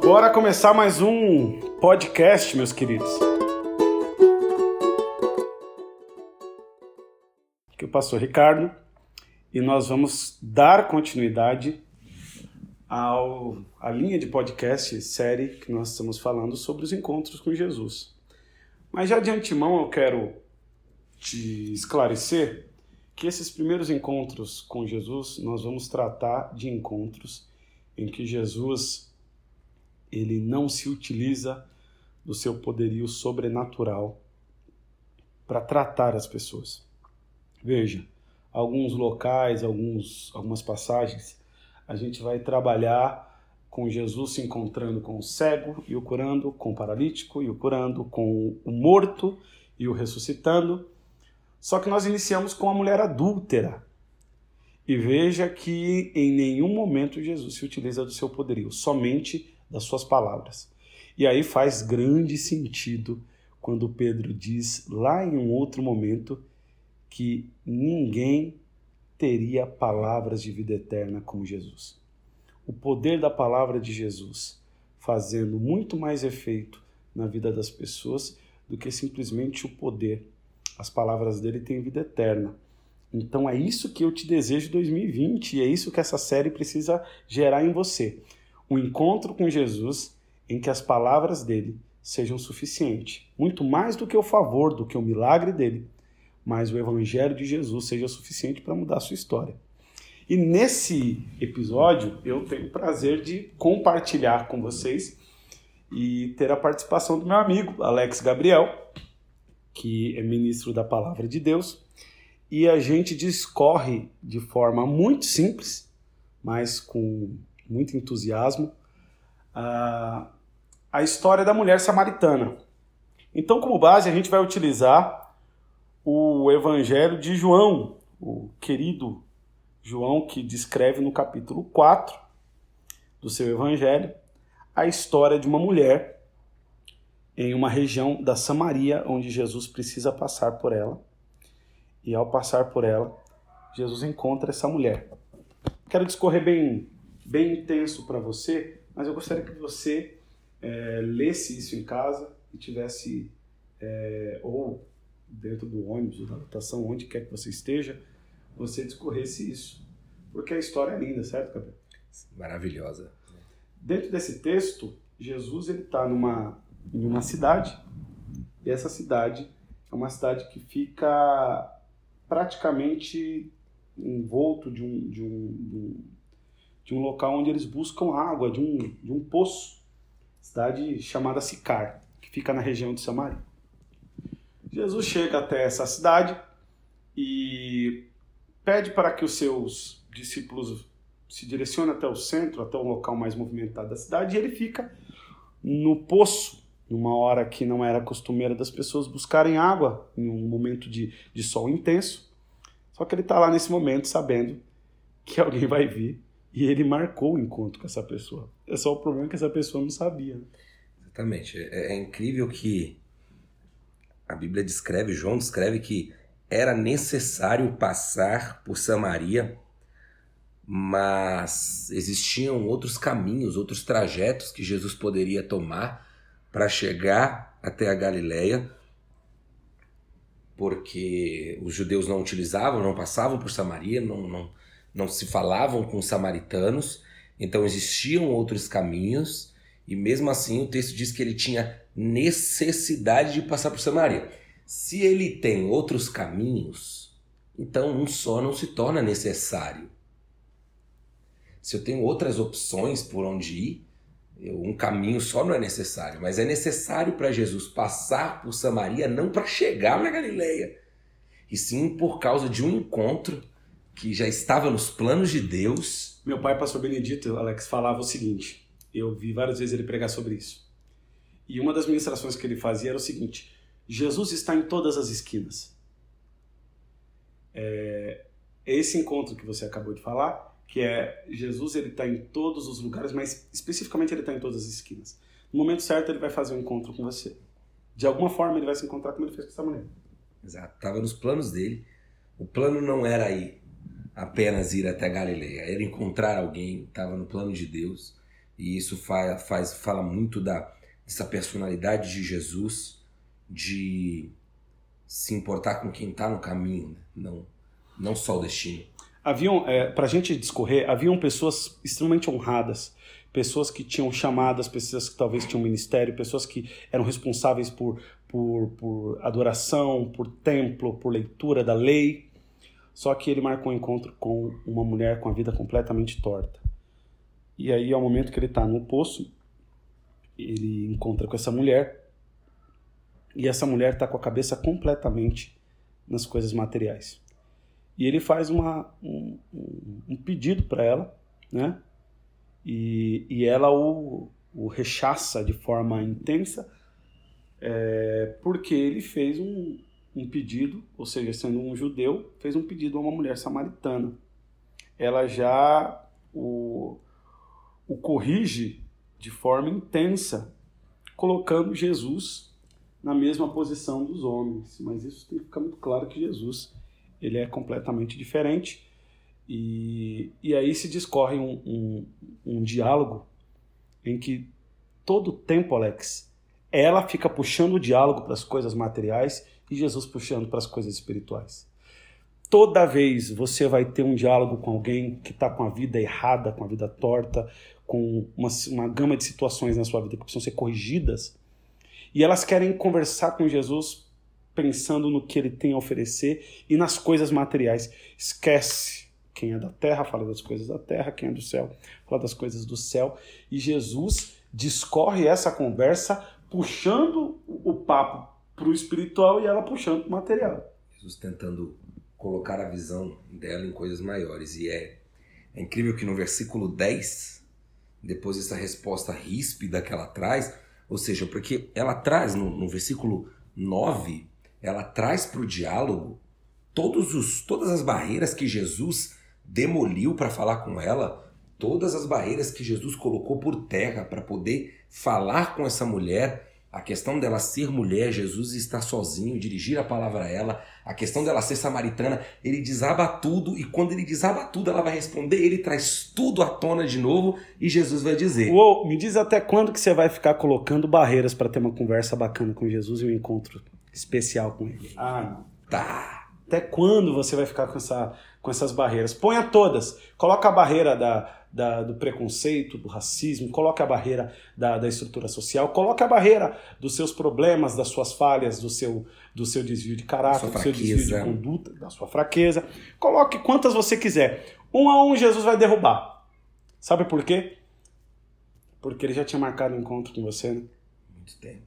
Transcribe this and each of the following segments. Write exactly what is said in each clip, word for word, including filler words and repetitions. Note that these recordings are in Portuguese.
Bora começar mais um podcast, meus queridos. Aqui é o pastor Ricardo e nós vamos dar continuidade ao, à linha de podcast, série que nós estamos falando sobre os encontros com Jesus. Mas já de antemão eu quero te esclarecer que esses primeiros encontros com Jesus, nós vamos tratar de encontros em que Jesus ele não se utiliza do seu poderio sobrenatural para tratar as pessoas. Veja, alguns locais, alguns, algumas passagens, a gente vai trabalhar com Jesus se encontrando com o cego e o curando, com o paralítico e o curando, com o morto e o ressuscitando. Só que nós iniciamos com a mulher adúltera. E veja que em nenhum momento Jesus se utiliza do seu poderio, somente das suas palavras. E aí faz grande sentido quando Pedro diz lá em um outro momento que ninguém teria palavras de vida eterna como Jesus. O poder da palavra de Jesus fazendo muito mais efeito na vida das pessoas do que simplesmente o poder. As palavras dele têm vida eterna. Então é isso que eu te desejo em dois mil e vinte e é isso que essa série precisa gerar em você. Um encontro com Jesus em que as palavras dele sejam suficientes. Muito mais do que o favor, do que o milagre dele, mas o evangelho de Jesus seja suficiente para mudar a sua história. E nesse episódio eu tenho o prazer de compartilhar com vocês e ter a participação do meu amigo Alex Gabriel, que é ministro da Palavra de Deus, e a gente discorre de forma muito simples, mas com muito entusiasmo, a, a história da mulher samaritana. Então, como base, a gente vai utilizar o Evangelho de João, o querido João, que descreve no capítulo quatro do seu Evangelho a história de uma mulher em uma região da Samaria, onde Jesus precisa passar por ela. E ao passar por ela, Jesus encontra essa mulher. Quero discorrer bem, bem intenso para você, mas eu gostaria que você é, lesse isso em casa e tivesse, é, ou dentro do ônibus, ou da lotação, onde quer que você esteja, você discorresse isso. Porque a história é linda, certo, Gabriel? Maravilhosa. Dentro desse texto, Jesus está numa, em uma cidade, e essa cidade é uma cidade que fica praticamente envolto de um, de um, de um, de um local onde eles buscam água, de um, de um poço, cidade chamada Sicar, que fica na região de Samaria. Jesus chega até essa cidade e pede para que os seus discípulos se direcionem até o centro, até o local mais movimentado da cidade, e ele fica no poço, numa hora que não era costumeira das pessoas buscarem água, em um momento de, de sol intenso. Só que ele está lá nesse momento sabendo que alguém vai vir e ele marcou o encontro com essa pessoa. É só o problema que essa pessoa não sabia. Exatamente. É, é incrível que a Bíblia descreve, João descreve que era necessário passar por Samaria, mas existiam outros caminhos, outros trajetos que Jesus poderia tomar para chegar até a Galileia, porque os judeus não utilizavam, não passavam por Samaria, não, não, não se falavam com os samaritanos, então existiam outros caminhos, e mesmo assim o texto diz que ele tinha necessidade de passar por Samaria. Se ele tem outros caminhos, então um só não se torna necessário. Se eu tenho outras opções por onde ir, um caminho só não é necessário, mas é necessário para Jesus passar por Samaria não para chegar na Galileia, e sim por causa de um encontro que já estava nos planos de Deus. Meu pai, pastor Benedito, Alex, falava o seguinte, eu vi várias vezes ele pregar sobre isso, e uma das ministrações que ele fazia era o seguinte: Jesus está em todas as esquinas. É esse encontro que você acabou de falar, que é Jesus, ele está em todos os lugares, mas especificamente ele está em todas as esquinas. No momento certo ele vai fazer um encontro com você. De alguma forma ele vai se encontrar como ele fez com essa mulher. Exato, estava nos planos dele. O plano não era ir apenas ir até Galileia, era encontrar alguém, estava no plano de Deus. E isso faz, faz, fala muito da, dessa personalidade de Jesus, de se importar com quem está no caminho, né? não, não só o destino. Haviam, é, para a gente discorrer, haviam pessoas extremamente honradas, pessoas que tinham chamadas, pessoas que talvez tinham ministério, pessoas que eram responsáveis por, por, por adoração, por templo, por leitura da lei. Só que ele marcou um encontro com uma mulher com a vida completamente torta. E aí, ao momento que ele está no poço, ele encontra com essa mulher, e essa mulher está com a cabeça completamente nas coisas materiais. E ele faz uma, um, um pedido para ela, né? E, e ela o, o rechaça de forma intensa, é, porque ele fez um, um pedido, ou seja, sendo um judeu, fez um pedido a uma mulher samaritana. Ela já o, o corrige de forma intensa, colocando Jesus na mesma posição dos homens. Mas isso tem que ficar muito claro que Jesus ele é completamente diferente. E, e aí se discorre um, um, um diálogo em que todo o tempo, Alex, ela fica puxando o diálogo para as coisas materiais e Jesus puxando para as coisas espirituais. Toda vez você vai ter um diálogo com alguém que está com a vida errada, com a vida torta, com uma, uma gama de situações na sua vida que precisam ser corrigidas, e elas querem conversar com Jesus pensando no que ele tem a oferecer e nas coisas materiais. Esquece. Quem é da terra fala das coisas da terra, quem é do céu fala das coisas do céu. E Jesus discorre essa conversa puxando o papo para o espiritual e ela puxando para o material. Jesus tentando colocar a visão dela em coisas maiores. E é, é incrível que no versículo dez, depois dessa resposta ríspida que ela traz, ou seja, porque ela traz no, no versículo nove, ela traz para o diálogo todos os, todas as barreiras que Jesus demoliu para falar com ela, todas as barreiras que Jesus colocou por terra para poder falar com essa mulher. A questão dela ser mulher, Jesus está sozinho, dirigir a palavra a ela. A questão dela ser samaritana, ele desaba tudo, e quando ele desaba tudo, ela vai responder, ele traz tudo à tona de novo, e Jesus vai dizer... Uou, me diz até quando que você vai ficar colocando barreiras para ter uma conversa bacana com Jesus e um encontro especial com ele? Ah, não. Tá. Até quando você vai ficar com, essa, com essas barreiras? Ponha todas. Coloca a barreira da... Da, do preconceito, do racismo, coloque a barreira da, da estrutura social, coloque a barreira dos seus problemas, das suas falhas, do seu, do seu desvio de caráter, do seu desvio de conduta, da sua fraqueza. Coloque quantas você quiser. Um a um Jesus vai derrubar. Sabe por quê? Porque ele já tinha marcado um encontro com você, né? Muito tempo.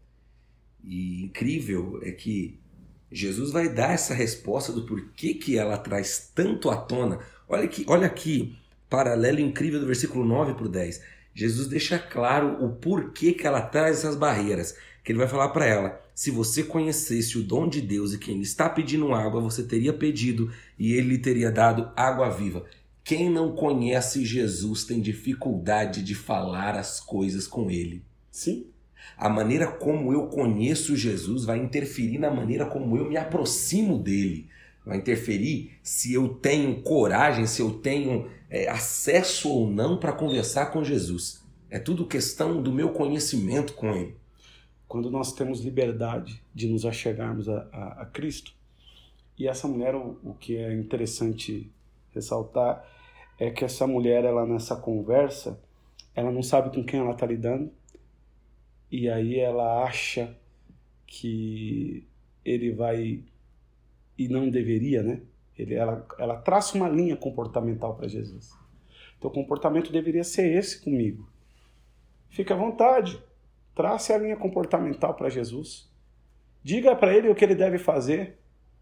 E incrível é que Jesus vai dar essa resposta do porquê que ela traz tanto à tona. Olha aqui, olha aqui. Paralelo incrível do versículo nove para o dez. Jesus deixa claro o porquê que ela traz essas barreiras. Que ele vai falar para ela, se você conhecesse o dom de Deus e quem lhe está pedindo água, você teria pedido e ele lhe teria dado água viva. Quem não conhece Jesus tem dificuldade de falar as coisas com ele. Sim. A maneira como eu conheço Jesus vai interferir na maneira como eu me aproximo dele. Vai interferir se eu tenho coragem, se eu tenho é, acesso ou não para conversar com Jesus. É tudo questão do meu conhecimento com ele. Quando nós temos liberdade de nos achegarmos a, a, a Cristo, e essa mulher, o, o que é interessante ressaltar, é que essa mulher, ela nessa conversa, ela não sabe com quem ela está lidando, e aí ela acha que ele vai... e não deveria, né? Ele, ela, ela traça uma linha comportamental para Jesus. Então o comportamento deveria ser esse comigo. Fique à vontade. Trace a linha comportamental para Jesus. Diga para ele o que ele deve fazer.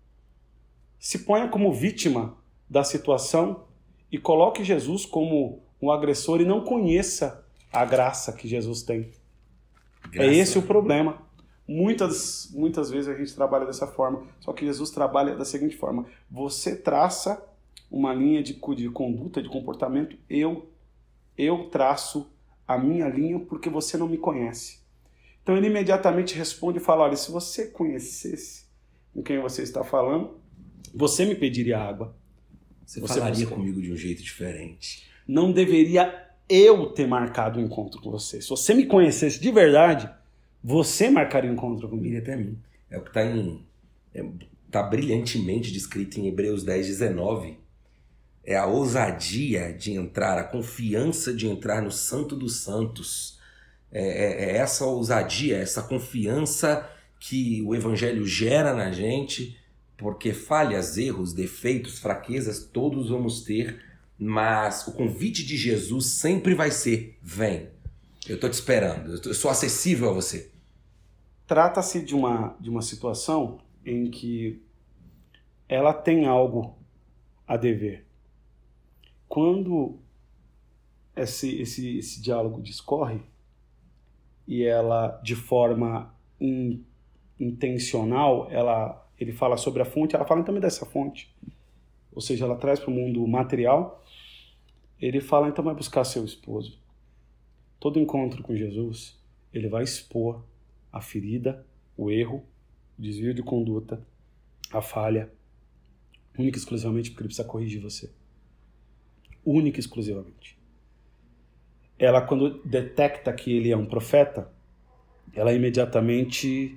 Se ponha como vítima da situação e coloque Jesus como um agressor e não conheça a graça que Jesus tem. Graça. É esse o problema. Muitas, muitas vezes a gente trabalha dessa forma, só que Jesus trabalha da seguinte forma: você traça uma linha de, de conduta, de comportamento, eu, eu traço a minha linha porque você não me conhece. Então ele imediatamente responde e fala, olha, se você conhecesse com quem você está falando, você me pediria água. Você, você falaria você... comigo de um jeito diferente. Não deveria eu ter marcado o um encontro com você. Se você me conhecesse de verdade, você marcaria o um encontro comigo. Até mim. É o que está em... É, tá brilhantemente descrito em Hebreus dez, dezenove. É a ousadia de entrar, a confiança de entrar no Santo dos Santos. É, é, é essa ousadia, essa confiança que o Evangelho gera na gente, porque falhas, erros, defeitos, fraquezas, todos vamos ter, mas o convite de Jesus sempre vai ser: vem, eu estou te esperando, eu sou acessível a você. Trata-se de uma, de uma situação em que ela tem algo a dever. Quando esse, esse, esse diálogo discorre e ela, de forma in, intencional, ela, ele fala sobre a fonte, ela fala também dessa fonte. Ou seja, ela traz para o mundo material. Ele fala, então vai buscar seu esposo. Todo encontro com Jesus, ele vai expor a ferida, o erro, o desvio de conduta, a falha, única e exclusivamente porque ele precisa corrigir você. Única e exclusivamente. Ela, quando detecta que ele é um profeta, ela imediatamente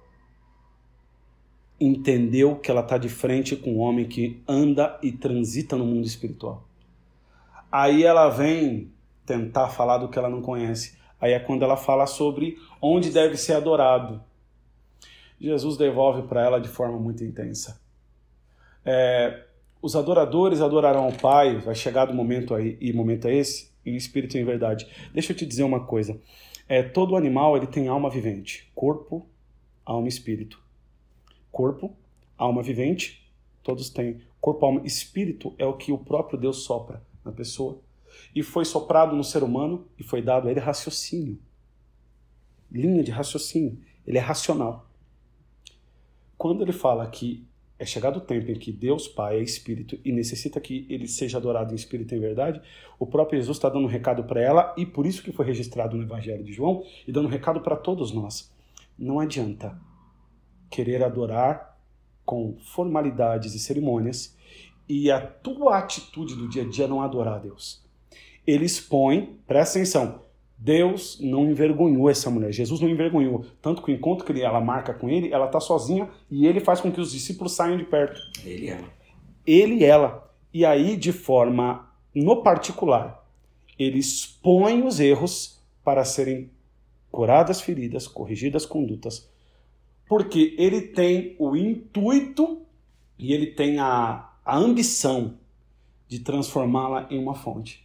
entendeu que ela está de frente com um homem que anda e transita no mundo espiritual. Aí ela vem tentar falar do que ela não conhece. Aí é quando ela fala sobre onde deve ser adorado. Jesus devolve para ela de forma muito intensa. É, os adoradores adorarão o Pai, vai chegar do momento aí, e momento é esse, em espírito e em verdade. Deixa eu te dizer uma coisa. É, todo animal ele tem alma vivente. Corpo, alma e espírito. Corpo, alma vivente, todos têm. Corpo, alma, espírito é o que o próprio Deus sopra na pessoa. E foi soprado no ser humano e foi dado a ele raciocínio. Linha de raciocínio. Ele é racional. Quando ele fala que é chegado o tempo em que Deus Pai é espírito e necessita que ele seja adorado em espírito e em verdade, o próprio Jesus está dando um recado para ela, e por isso que foi registrado no Evangelho de João, e dando um recado para todos nós. Não adianta querer adorar com formalidades e cerimônias e a tua atitude do dia a dia não adorar a Deus. Ele expõe, presta atenção, Deus não envergonhou essa mulher, Jesus não envergonhou, tanto que o encontro que ela marca com ele, ela está sozinha e ele faz com que os discípulos saiam de perto. Ele e ela. Ele e ela. E aí, de forma, no particular, ele expõe os erros para serem curadas feridas, corrigidas condutas, porque ele tem o intuito e ele tem a, a ambição de transformá-la em uma fonte.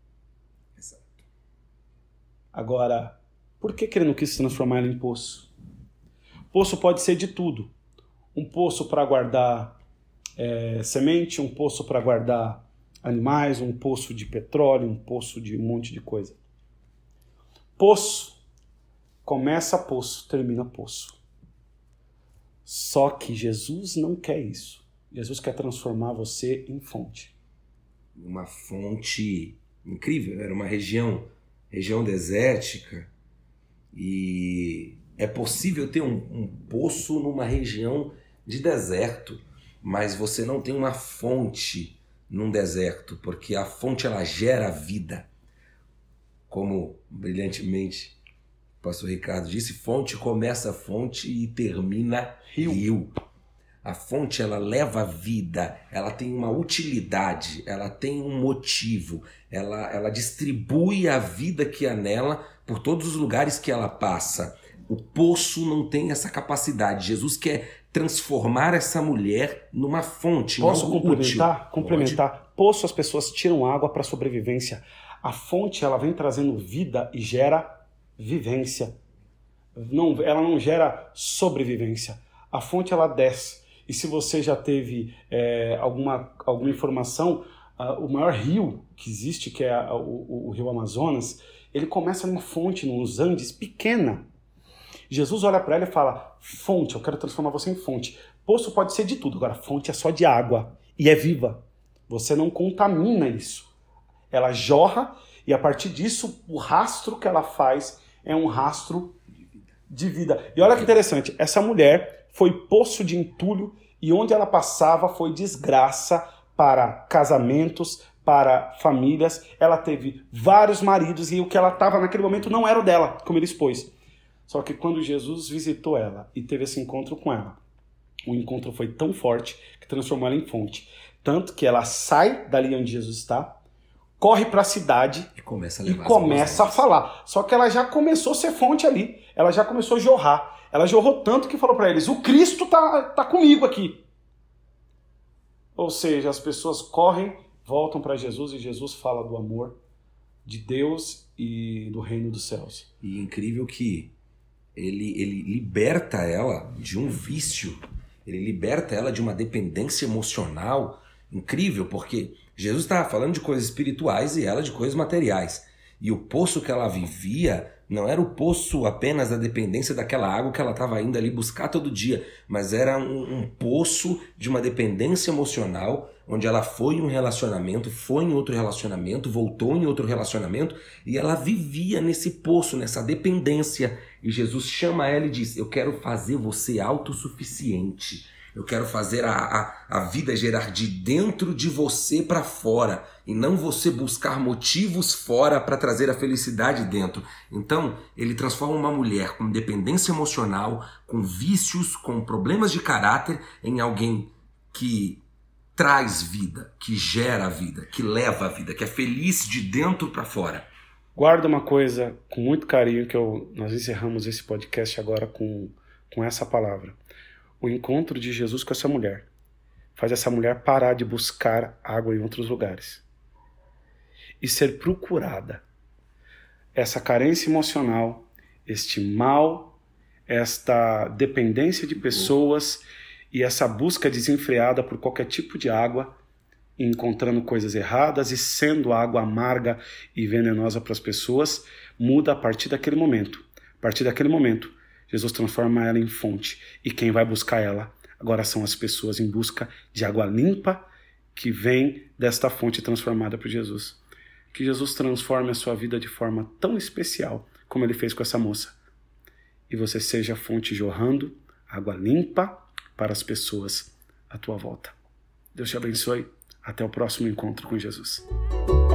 Agora, por que ele não quis transformar ela em poço? Poço pode ser de tudo. Um poço para guardar é, semente, um poço para guardar animais, um poço de petróleo, um poço de um monte de coisa. Poço, começa poço, termina poço. Só que Jesus não quer isso. Jesus quer transformar você em fonte. Uma fonte incrível, era uma região... região desértica, e é possível ter um, um poço numa região de deserto, mas você não tem uma fonte num deserto, porque a fonte ela gera vida. Como brilhantemente o pastor Ricardo disse, fonte começa a fonte e termina rio. rio. A fonte ela leva vida, ela tem uma utilidade, ela tem um motivo, ela, ela distribui a vida que há nela por todos os lugares que ela passa. O poço não tem essa capacidade. Jesus quer transformar essa mulher numa fonte. Posso complementar? Complementar. Poço, as pessoas tiram água para sobrevivência. A fonte ela vem trazendo vida e gera vivência. Não, ela não gera sobrevivência. A fonte ela desce. E se você já teve é, alguma, alguma informação, uh, o maior rio que existe, que é a, o, o rio Amazonas, ele começa numa fonte nos Andes, pequena. Jesus olha para ela e fala, fonte, eu quero transformar você em fonte. Poço pode ser de tudo, agora fonte é só de água e é viva. Você não contamina isso. Ela jorra e a partir disso o rastro que ela faz é um rastro de vida. E olha que interessante, essa mulher foi poço de entulho e onde ela passava foi desgraça para casamentos, para famílias, ela teve vários maridos e o que ela estava naquele momento não era o dela, como ele expôs. Só que quando Jesus visitou ela e teve esse encontro com ela, o encontro foi tão forte que transformou ela em fonte. Tanto que ela sai dali onde Jesus está, corre para a cidade e começa, a, e começa a falar. Só que ela já começou a ser fonte ali, ela já começou a jorrar. Ela jorrou tanto que falou para eles, o Cristo tá, tá comigo aqui. Ou seja, as pessoas correm, voltam para Jesus e Jesus fala do amor de Deus e do reino dos céus. E é incrível que ele, ele liberta ela de um vício, ele liberta ela de uma dependência emocional incrível, porque Jesus estava falando de coisas espirituais e ela de coisas materiais. E o poço que ela vivia não era o poço apenas da dependência daquela água que ela estava indo ali buscar todo dia, mas era um, um poço de uma dependência emocional, onde ela foi em um relacionamento, foi em outro relacionamento, voltou em outro relacionamento, e ela vivia nesse poço, nessa dependência. E Jesus chama ela e diz, eu quero fazer você autossuficiente. Eu quero fazer a, a, a vida gerar de dentro de você para fora e não você buscar motivos fora para trazer a felicidade dentro. Então, ele transforma uma mulher com dependência emocional, com vícios, com problemas de caráter, em alguém que traz vida, que gera a vida, que leva a vida, que é feliz de dentro para fora. Guarda uma coisa com muito carinho, que eu, nós encerramos esse podcast agora com, com essa palavra. O encontro de Jesus com essa mulher faz essa mulher parar de buscar água em outros lugares e ser procurada. Essa carência emocional, este mal, esta dependência de pessoas e essa busca desenfreada por qualquer tipo de água, encontrando coisas erradas e sendo água amarga e venenosa para as pessoas, muda a partir daquele momento. A partir daquele momento, Jesus transforma ela em fonte. E quem vai buscar ela agora são as pessoas em busca de água limpa que vem desta fonte transformada por Jesus. Que Jesus transforme a sua vida de forma tão especial como ele fez com essa moça. E você seja a fonte jorrando água limpa para as pessoas à tua volta. Deus te abençoe. Até o próximo encontro com Jesus.